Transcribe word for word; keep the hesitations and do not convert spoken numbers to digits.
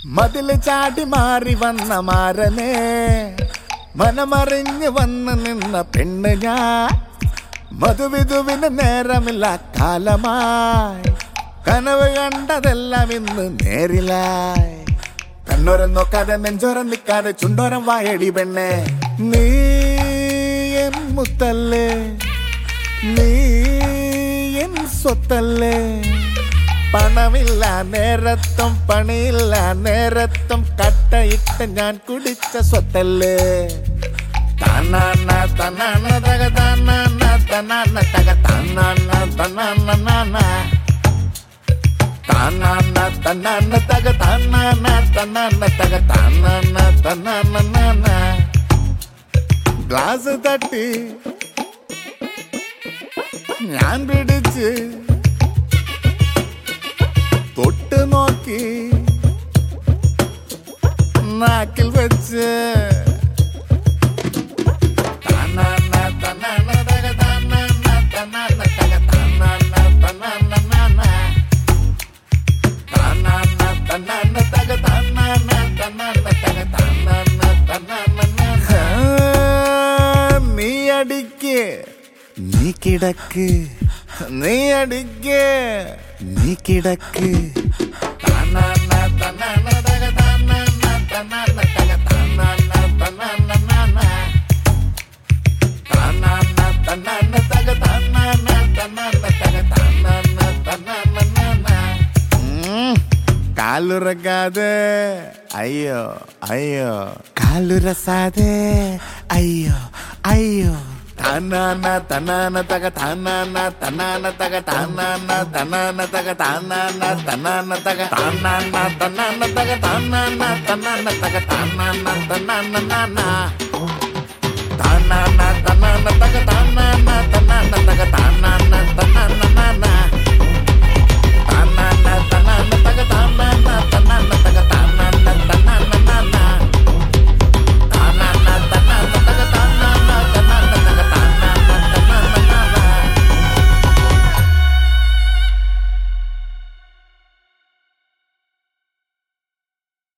മതില് ചാടി മാറി വന്ന മാരനെ മനമറിഞ്ഞ് വന്ന് നിന്ന പെണ്ണ് ഞാൻ മധുവിധുവിന് നേരമില്ല കാലമായി കനവ് കണ്ടതെല്ലാം ഇന്ന് നേരിലായി കണ്ണോരം നോക്കാതെ നെഞ്ചോരം നിൽക്കാതെ ചുണ്ടോരം വായടി പെണ്ണെ നീ എൻ മുത്തല്ലേ നീ എൻ സ്വത്തല്ലേ പണമില്ല നേരത്തും പണിയില്ല നേരത്തും കട്ടയിട്ട് ഞാൻ കുടിച്ച സ്വത്തല്ലേ തന്നാന തന്നാന തക തന്നാന തന്നാന തക തന്നാന തന്നാന തന്നാന തന്നാന തക തന്നാന തന്നാന തക തന്നാന തന്നാന ഗ്ലാസ് തട്ടി ഞാൻ പിടിച്ച് തൊട്ട് നോക്കി നാക്കിൽ വെച്ച് തന്നാന തന്നാന തക തന്നാന തന്നാന തക തന്നാന തന്നാന തന്നാന തന്നാന തക തന്നാന തന്നാന തക തന്നാന തന്നാന നീ അടിക്ക് നീ കിടക്ക് നീ അടിക്ക് നീ കിടക്ക് തന്നാന തന്നാന തക തന്നാന തന്നാന തക തന്നാന തന്നാന തന്നാന തന്നാന തക തന്നാന തന്നാന തക തന്നാന തന്നാന കാലുറക്കാതെ അയ്യോ അയ്യോ കാലുരസാതെ അയ്യോ അയ്യോ തന്നാന തന്നാന തക തന്നാന തന്നാന തക തന്നാന തന്നാന തക തന്നാന തന്നാന തക തന്നാന തന്നാന തക തന്നാന തന്നാന തക തന്നാന തന്നാന തന്നാന തന്നാന തക തന്നാന തന്നാന തക തന്നാന തന്നാന